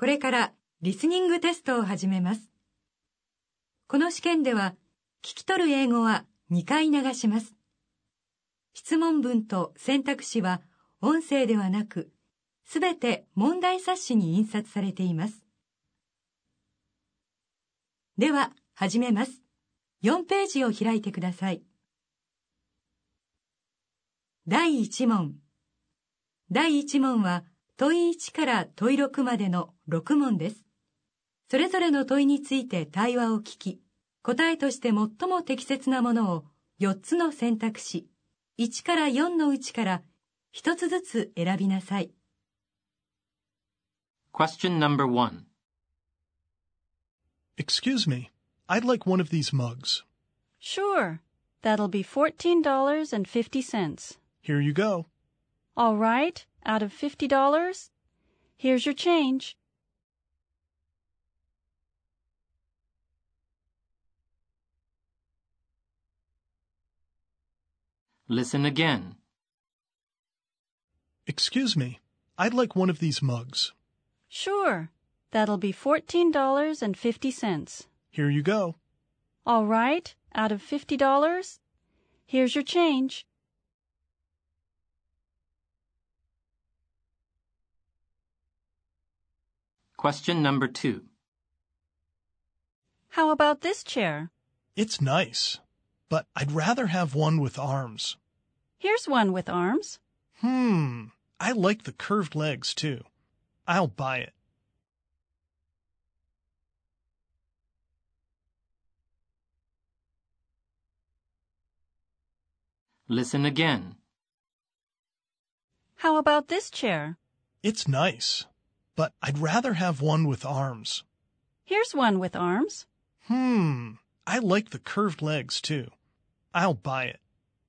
これからリスニングテストを始めます。この試験では、聞き取る英語は2回流します。質問文と選択肢は音声ではなく、すべて問題冊子に印刷されています。では、始めます。4ページを開いてください。第1問。第1問は問い1から問い6までの6問です。それぞれの問いについて対話を聞き、答えとして最も適切なものを4つの選択肢、1から4のうちから1つずつ選びなさい。 Question number 1. Excuse me, I'd like one of these mugs. Sure, that'll be $14.50. Here you go. All right, out of $50, here's your change. Listen again. Excuse me, I'd like one of these mugs. Sure, that'll be $14.50. Here you go. All right, out of $50, here's your change. Question number 2. How about this chair? It's nice, but I'd rather have one with arms. Here's one with arms. I like the curved legs too. I'll buy it. Listen again. How about this chair? It's nice, but I'd rather have one with arms. Here's one with arms. I like the curved legs too. I'll buy it.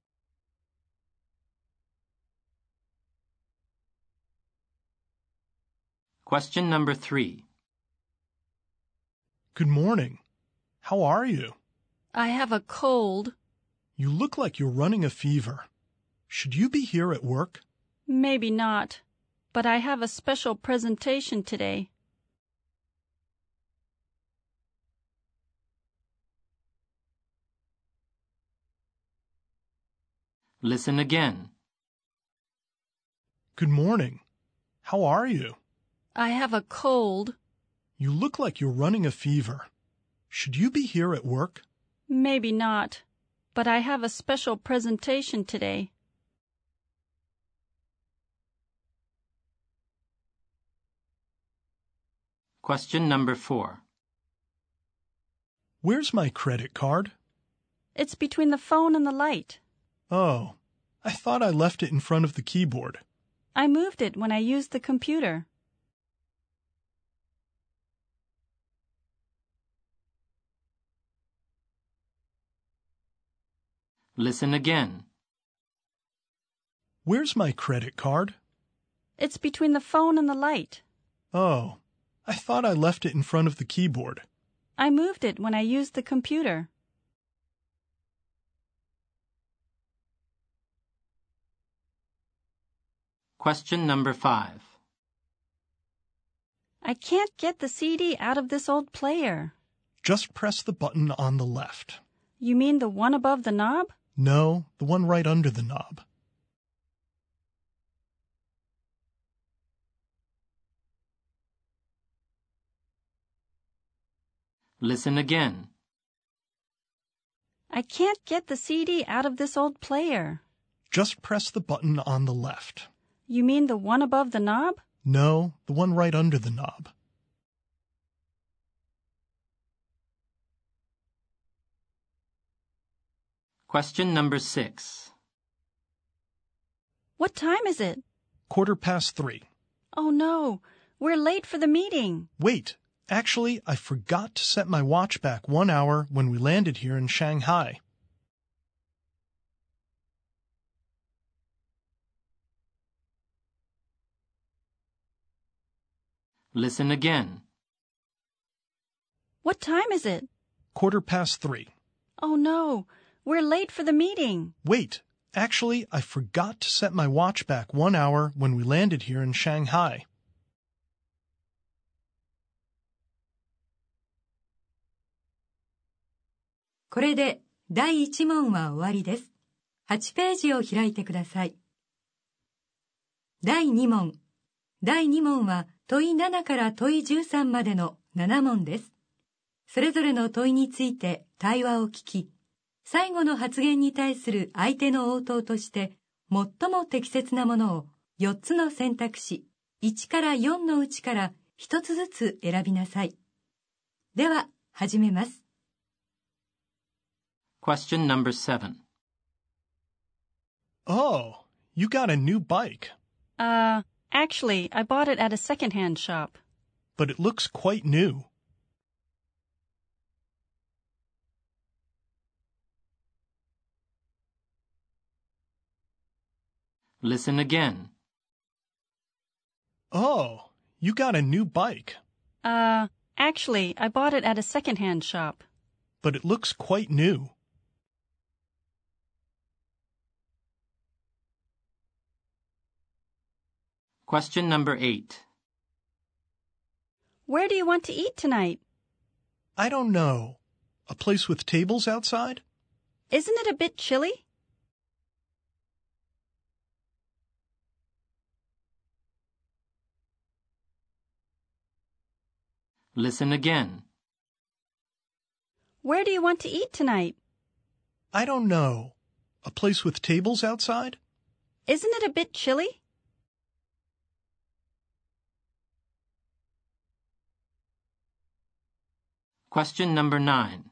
Question number 3. Good morning. How are you? I have a cold. You look like you're running a fever. Should you be here at work? Maybe not, but I have a special presentation today. Listen again. Good morning. How are you? I have a cold. You look like you're running a fever. Should you be here at work? Maybe not, but I have a special presentation today. Question number 4. Where's my credit card? It's between the phone and the light. Oh, I thought I left it in front of the keyboard. I moved it when I used the computer. Listen again. Where's my credit card? It's between the phone and the light. Oh, I thought I left it in front of the keyboard. I moved it when I used the computer. Question number 5. I can't get the CD out of this old player. Just press the button on the left. You mean the one above the knob? No, the one right under the knob. Listen again. I can't get the CD out of this old player. Just press the button on the left. You mean the one above the knob? No, the one right under the knob. Question number 6. What time is it? 3:15. Oh no, we're late for the meeting. Wait, actually, I forgot to set my watch back 1 hour when we landed here in Shanghai. Listen again. What time is it? 3:15. Oh no, we're late for the meeting. Wait, actually, I forgot to set my watch back 1 hour when we landed here in Shanghai. これで第1問は終わりです。8ページを開いてください。第2問。第2問は問い7から問い13までの7問です。それぞれの問いについて対話を聞き、最後の発言に対する相手の応答として最も適切なものを4つの選択肢1から4のうちから1つずつ選びなさい。では始めます。 Question number 7. Oh, you got a new bike, Actually, I bought it at a second-hand shop. but it looks quite new. Listen again. Oh, you got a new bike, Actually, I bought it at a second-hand shop. but it looks quite new. Question number 8. Where do you want to eat tonight? I don't know. A place with tables outside? Isn't it a bit chilly? Listen again. Where do you want to eat tonight? I don't know. A place with tables outside? Isn't it a bit chilly? Question number 9.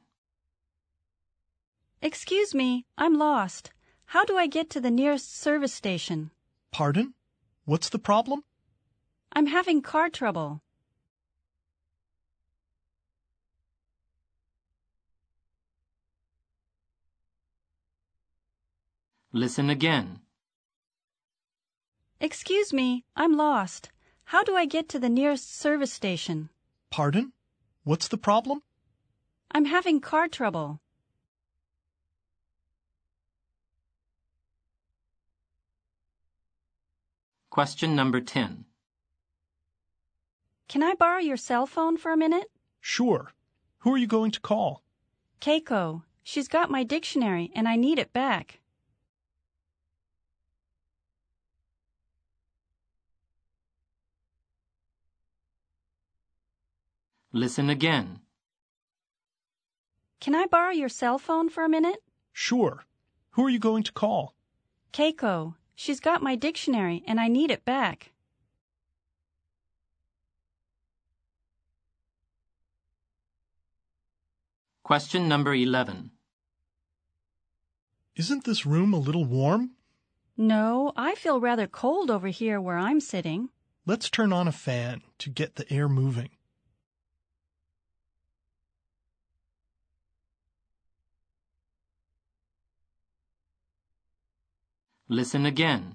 Excuse me, I'm lost. How do I get to the nearest service station? Pardon? What's the problem? I'm having car trouble. Listen again. Excuse me, I'm lost. How do I get to the nearest service station? Pardon? What's the problem? I'm having car trouble. Question number 10. Can I borrow your cell phone for a minute? Sure. Who are you going to call? Keiko. She's got my dictionary and I need it back. Listen again. Can I borrow your cell phone for a minute? Sure. Who are you going to call? Keiko. She's got my dictionary and I need it back. Question number 11. Isn't this room a little warm? No, I feel rather cold over here where I'm sitting. Let's turn on a fan to get the air moving. Listen again.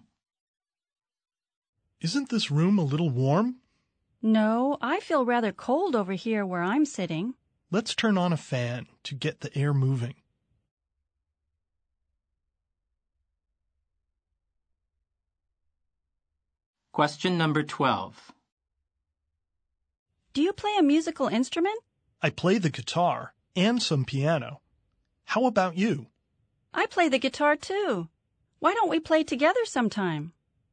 Isn't this room a little warm? No, I feel rather cold over here where I'm sitting. Let's turn on a fan to get the air moving. Question number 12. Do you play a musical instrument? I play the guitar and some piano. How about you? I play the guitar too. Why don't we play together sometime?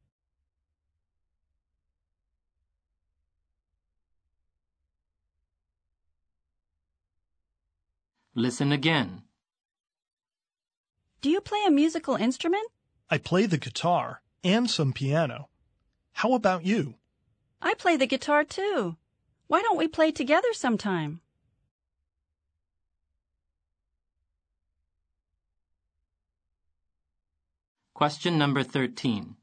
Listen again. Do you play a musical instrument? I play the guitar and some piano. How about you? I play the guitar too. Why don't we play together sometime? Question number 13.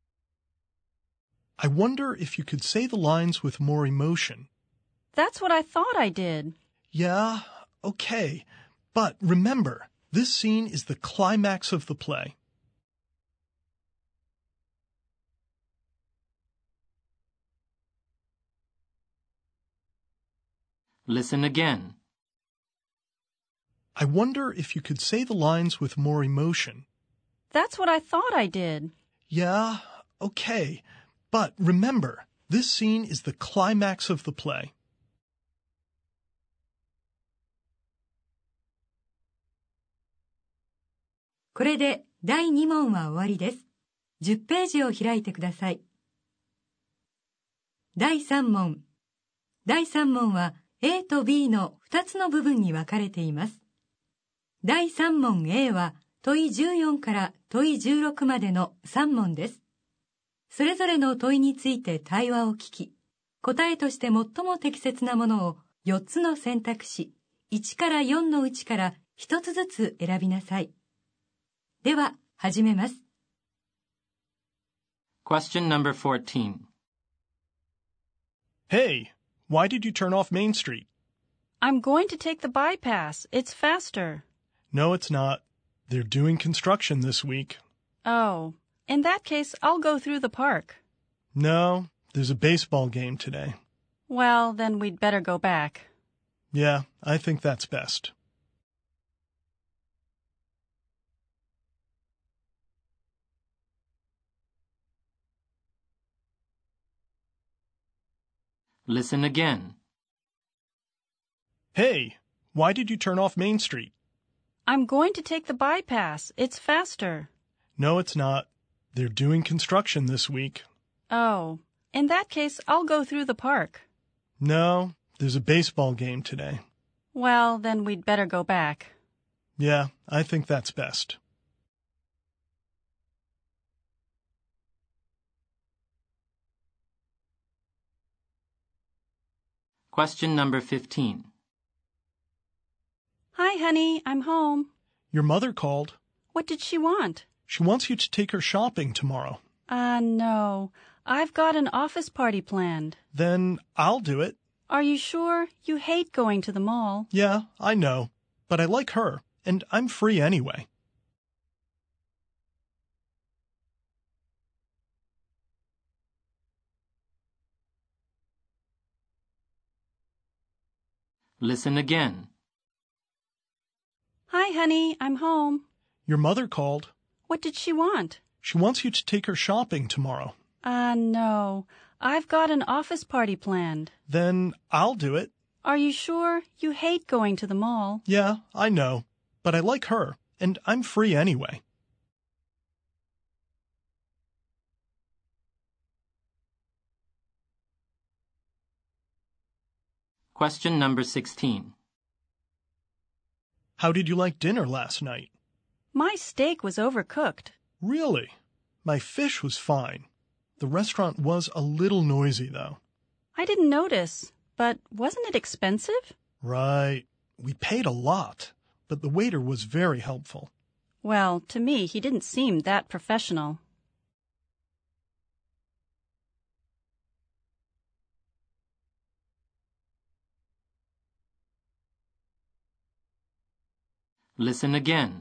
I wonder if you could say the lines with more emotion. That's what I thought I did. Yeah, okay. But remember, this scene is the climax of the play. Listen again. I wonder if you could say the lines with more emotion. That's what I thought I did. Yeah, okay. But remember, this scene is the climax of the play. これで第2問は終わりです。10ページを開いてください。第3問。第3問は A と B の2つの部分に分かれています。第3問 A は問い14から問い16までの3問です。それぞれの問いについて対話を聞き、答えとして最も適切なものを4つの選択肢、1から4のうちから1つずつ選びなさい。では、始めます。 Question number 14. Hey, why did you turn off Main Street? I'm going to take the bypass. It's faster. No, it's not. They're doing construction this week. Oh, in that case, I'll go through the park. No, there's a baseball game today. Well, then we'd better go back. Yeah, I think that's best. Listen again. Hey, why did you turn off Main Street? I'm going to take the bypass. It's faster. No, it's not. They're doing construction this week. Oh, in that case, I'll go through the park. No, there's a baseball game today. Well, then we'd better go back. Yeah, I think that's best. Question number 15. Hi, honey. I'm home. Your mother called. What did she want? She wants you to take her shopping tomorrow. No. I've got an office party planned. Then I'll do it. Are you sure? You hate going to the mall. Yeah, I know. But I like her, and I'm free anyway. Listen again. Hi, honey. I'm home. Your mother called. What did she want? She wants you to take her shopping tomorrow. No. I've got an office party planned. Then I'll do it. Are you sure? You hate going to the mall. Yeah, I know. But I like her, and I'm free anyway. Question number 16. How did you like dinner last night? My steak was overcooked. Really? My fish was fine. The restaurant was a little noisy, though. I didn't notice, but wasn't it expensive? Right. We paid a lot, but the waiter was very helpful. Well, to me, he didn't seem that professional. Listen again.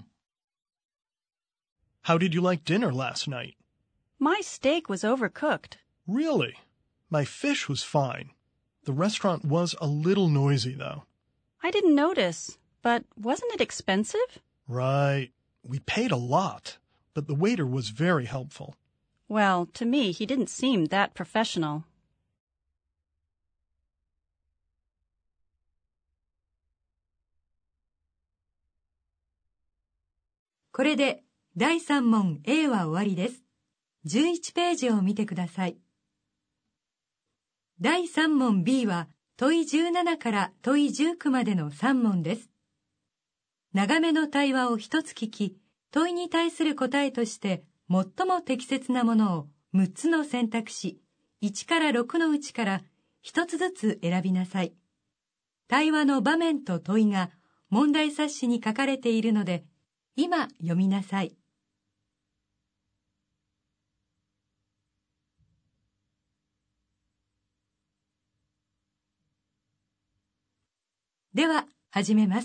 How did you like dinner last night? My steak was overcooked. Really? My fish was fine. The restaurant was a little noisy, though. I didn't notice, but wasn't it expensive? Right. We paid a lot, but the waiter was very helpful. Well, to me, he didn't seem that professional. これで第3問 A は終わりです。11ページを見てください。第3問 B は問い17から問い19までの3問です。長めの対話を一つ聞き、問いに対する答えとして最も適切なものを6つの選択肢、1から6のうちから1つずつ選びなさい。対話の場面と問いが問題冊子に書かれているので、今読みなさい。では、始めます。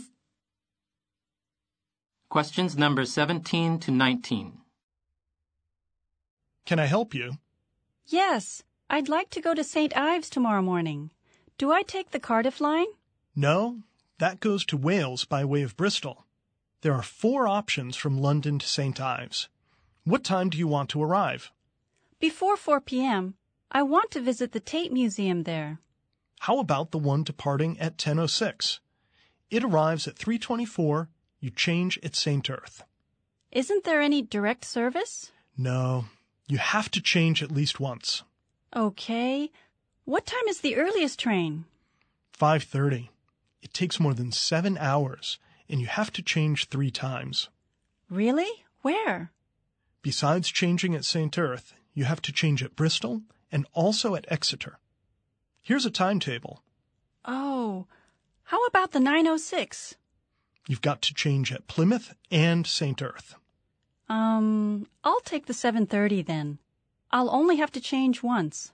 Questions number 17 to 19. Can I help you? Yes, I'd like to go to St. Ives tomorrow morning. Do I take the Cardiff line? No, that goes to Wales by way of Bristol. There are 4 options from London to St. Ives. What time do you want to arrive? Before 4 p.m., I want to visit the Tate Museum there. How about the one departing at 10:06? It arrives at 3:24. You change at St. Earth. Isn't there any direct service? No, you have to change at least once. Okay. What time is the earliest train? 5:30. It takes more than 7 hours, and you have to change 3 times. Really? Where? Besides changing at St. Erth, you have to change at Bristol and also at Exeter. Here's a timetable. Oh, how about the 9:06? You've got to change at Plymouth and St. Erth. I'll take the 7:30 then. I'll only have to change once.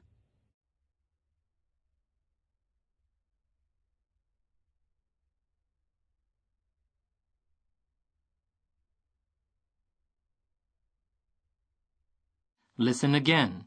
Listen again.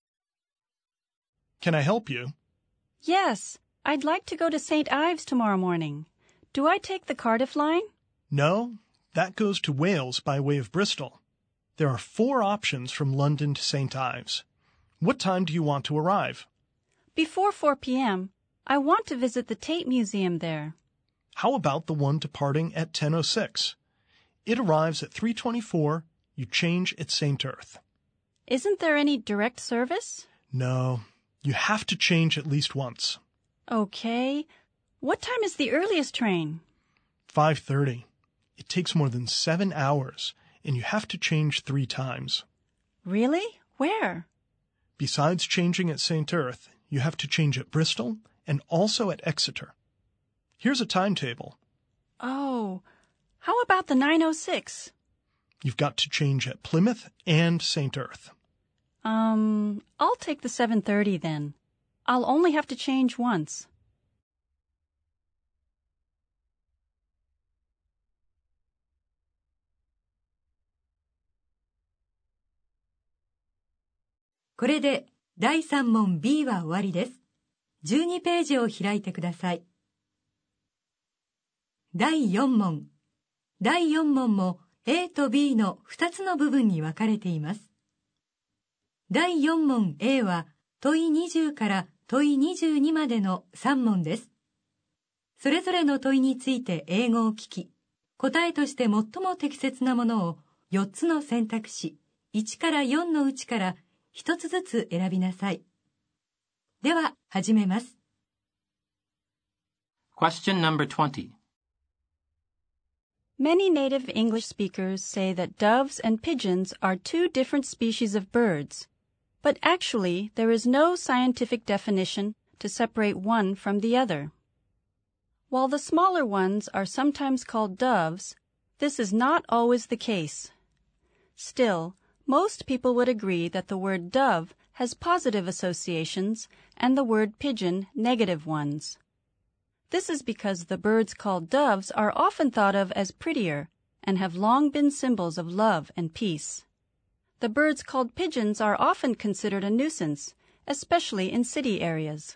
Can I help you? Yes, I'd like to go to St. Ives tomorrow morning. Do I take the Cardiff line? No, that goes to Wales by way of Bristol. There are 4 options from London to St. Ives. What time do you want to arrive? Before 4 p.m., I want to visit the Tate Museum there. How about the one departing at 10:06? It arrives at 3:24. You change at St. Erth. Isn't there any direct service? No, you have to change at least once. Okay. What time is the earliest train? 5:30. It takes more than 7 hours, and you have to change 3 times. Really? Where? Besides changing at St. Erth, you have to change at Bristol and also at Exeter. Here's a timetable. Oh, how about the 9:06? You've got to change at Plymouth and St. Erth. I'll take the 7:30 then. I'll only have to change once. これで第3問 B は終わりです。12ページを開いてください。第4問。第4問も A と B の2つの部分に分かれています。第4問 A は問い20から問い22までの3問です。それぞれの問いについて英語を聞き、答えとして最も適切なものを4つの選択肢1から4のうちから1つずつ選びなさい。では、始めます。 Question number 20. Many native English speakers say that doves and pigeons are 2 different species of birds, but actually there is no scientific definition to separate one from the other. While the smaller ones are sometimes called doves, this is not always the case. Still, most people would agree that the word dove has positive associations and the word pigeon negative ones. This is because the birds called doves are often thought of as prettier and have long been symbols of love and peace. The birds called pigeons are often considered a nuisance, especially in city areas.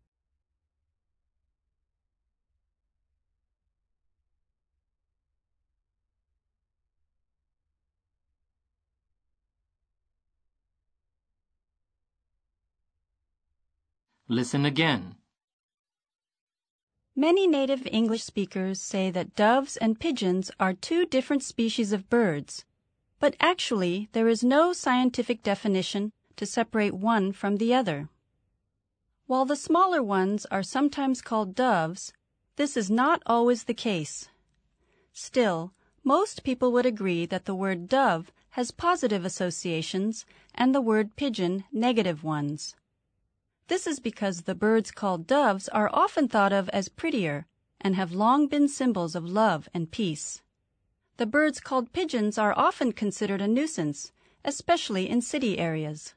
Listen again. Many native English speakers say that doves and pigeons are 2 different species of birds, but actually there is no scientific definition to separate one from the other. While the smaller ones are sometimes called doves, this is not always the case. Still, most people would agree that the word dove has positive associations and the word pigeon negative ones. This is because the birds called doves are often thought of as prettier and have long been symbols of love and peace. The birds called pigeons are often considered a nuisance, especially in city areas.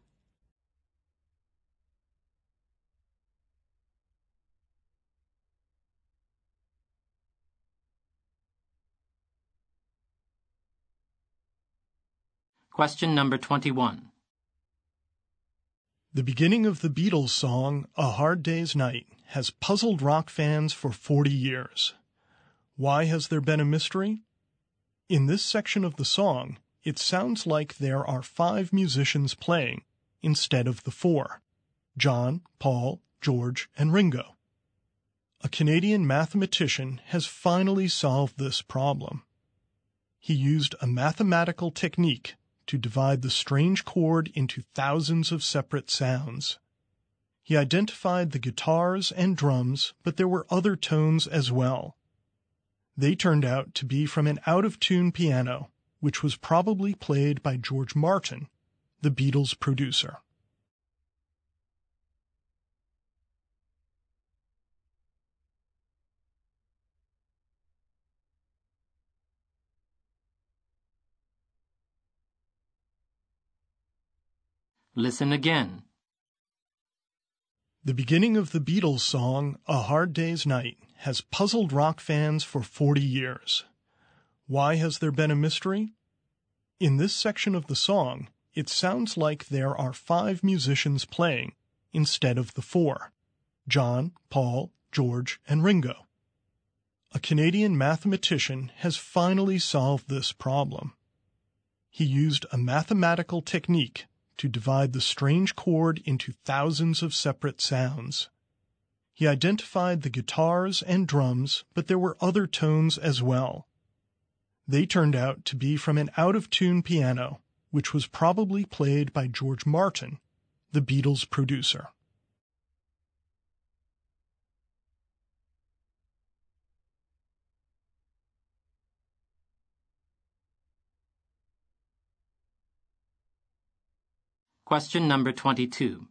Question number 21. The beginning of the Beatles song, A Hard Day's Night, has puzzled rock fans for 40 years. Why has there been a mystery? In this section of the song, it sounds like there are 5 musicians playing instead of the 4: John, Paul, George, and Ringo. A Canadian mathematician has finally solved this problem. He used a mathematical technique to divide the strange chord into thousands of separate sounds. He identified the guitars and drums, but there were other tones as well. They turned out to be from an out-of-tune piano, which was probably played by George Martin, the Beatles' producer. Listen again. The beginning of the Beatles song, A Hard Day's Night, has puzzled rock fans for 40 years. Why has there been a mystery? In this section of the song, it sounds like there are 5 musicians playing instead of the 4: John, Paul, George, and Ringo. A Canadian mathematician has finally solved this problem. He used a mathematical technique to divide the strange chord into thousands of separate sounds. He identified the guitars and drums, but there were other tones as well. They turned out to be from an out-of-tune piano, which was probably played by George Martin, the Beatles' producer. Question number 22.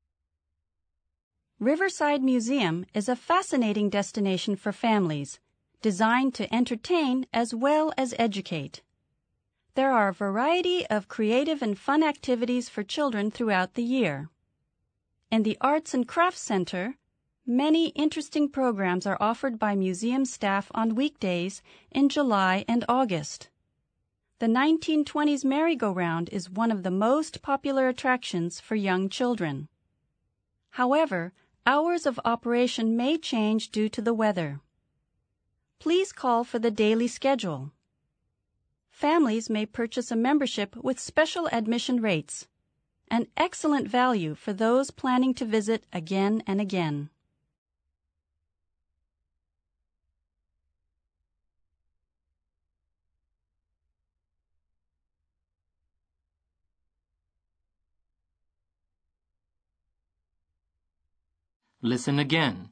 Riverside Museum is a fascinating destination for families, designed to entertain as well as educate. There are a variety of creative and fun activities for children throughout the year. In the Arts and Crafts Center, many interesting programs are offered by museum staff on weekdays in July and August. The 1920s merry-go-round is one of the most popular attractions for young children. However, hours of operation may change due to the weather. Please call for the daily schedule. Families may purchase a membership with special admission rates, an excellent value for those planning to visit again and again. Listen again.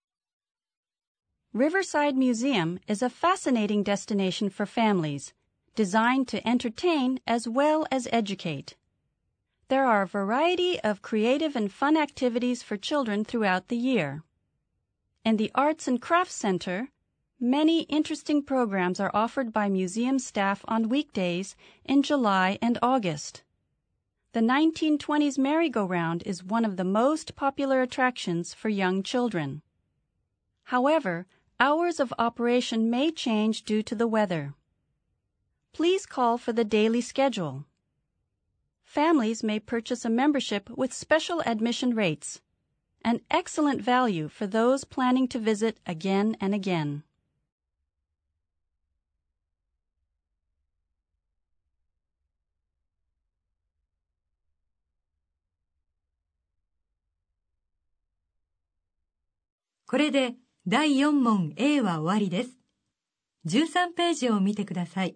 Riverside Museum is a fascinating destination for families, designed to entertain as well as educate. There are a variety of creative and fun activities for children throughout the year. In the Arts and Crafts Center, many interesting programs are offered by museum staff on weekdays in July and August. The 1920s merry-go-round is one of the most popular attractions for young children. However, hours of operation may change due to the weather. Please call for the daily schedule. Families may purchase a membership with special admission rates, an excellent value for those planning to visit again and again. これで第4問 A は終わりです。13ページを見てください。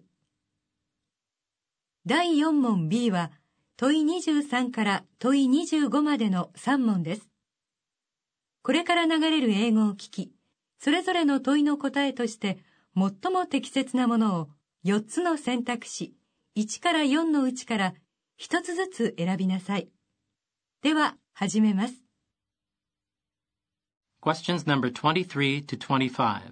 第4問 B は問い23から問い25までの3問です。これから流れる英語を聞き、それぞれの問いの答えとして最も適切なものを4つの選択肢1から4のうちから1つずつ選びなさい。では始めます。 Questions number 23 to 25.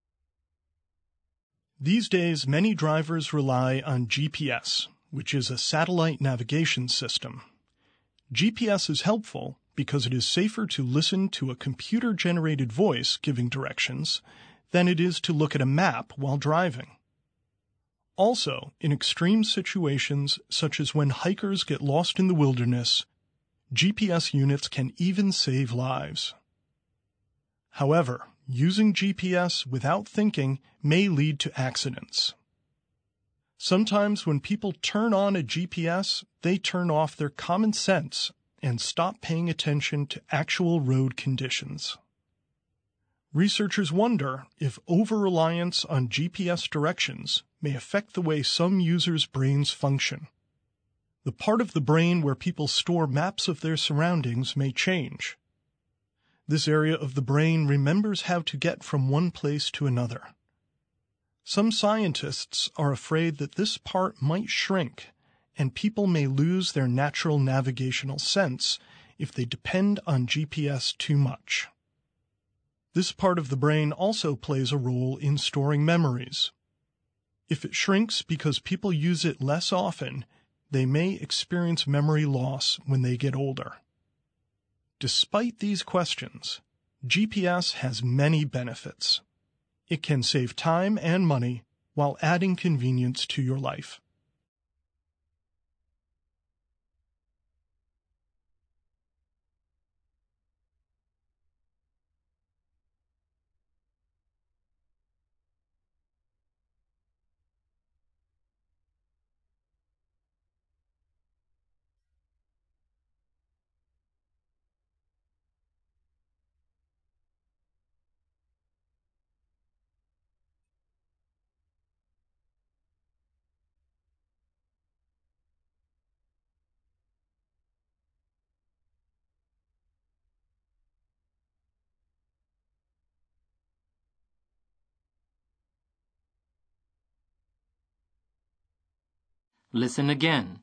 These days, many drivers rely on GPS, which is a satellite navigation system. GPS is helpful because it is safer to listen to a computer-generated voice giving directions than it is to look at a map while driving. Also, in extreme situations such as when hikers get lost in the wilderness, GPS units can even save lives. However, using GPS without thinking may lead to accidents. Sometimes when people turn on a GPS, they turn off their common sense and stop paying attention to actual road conditions. Researchers wonder if over-reliance on GPS directions may affect the way some users' brains function. The part of the brain where people store maps of their surroundings may change. This area of the brain remembers how to get from one place to another. Some scientists are afraid that this part might shrink and people may lose their natural navigational sense if they depend on GPS too much. This part of the brain also plays a role in storing memories. If it shrinks because people use it less often, they may experience memory loss when they get older. Despite these questions, GPS has many benefits. It can save time and money while adding convenience to your life. Listen again.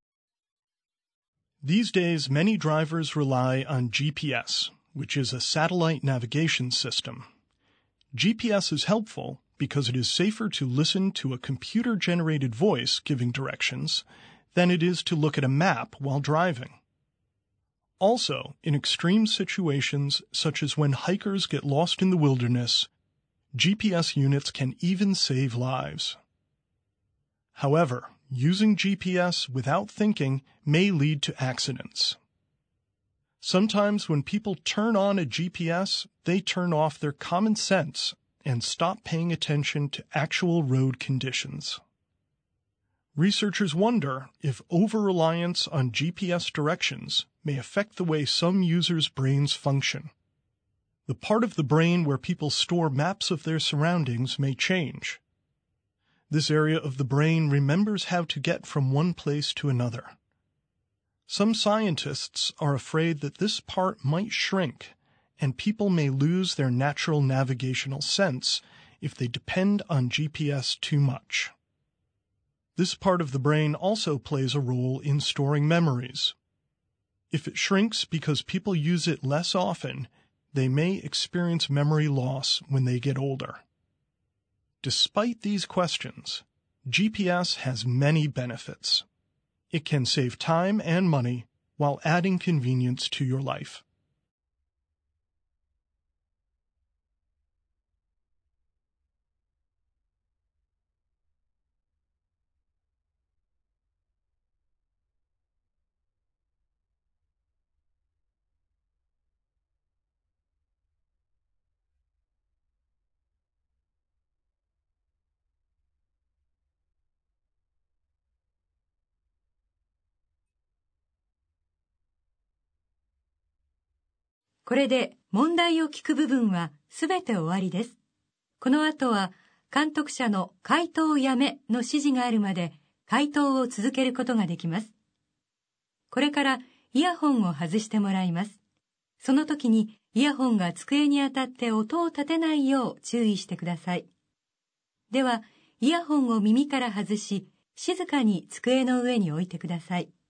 These days, many drivers rely on GPS, which is a satellite navigation system. GPS is helpful because it is safer to listen to a computer-generated voice giving directions than it is to look at a map while driving. Also, in extreme situations such as when hikers get lost in the wilderness, GPS units can even save lives. However, using GPS without thinking may lead to accidents. Sometimes when people turn on a GPS, they turn off their common sense and stop paying attention to actual road conditions. Researchers wonder if over-reliance on GPS directions may affect the way some users' brains function. The part of the brain where people store maps of their surroundings may change. This area of the brain remembers how to get from one place to another. Some scientists are afraid that this part might shrink and people may lose their natural navigational sense if they depend on GPS too much. This part of the brain also plays a role in storing memories. If it shrinks because people use it less often, they may experience memory loss when they get older. Despite these questions, GPS has many benefits. It can save time and money while adding convenience to your life. これで問題を聞く部分はすべて終わりです。この後は監督者の回答をやめの指示があるまで回答を続けることができます。これからイヤホンを外してもらいます。その時にイヤホンが机に当たって音を立てないよう注意してください。では、イヤホンを耳から外し、静かに机の上に置いてください。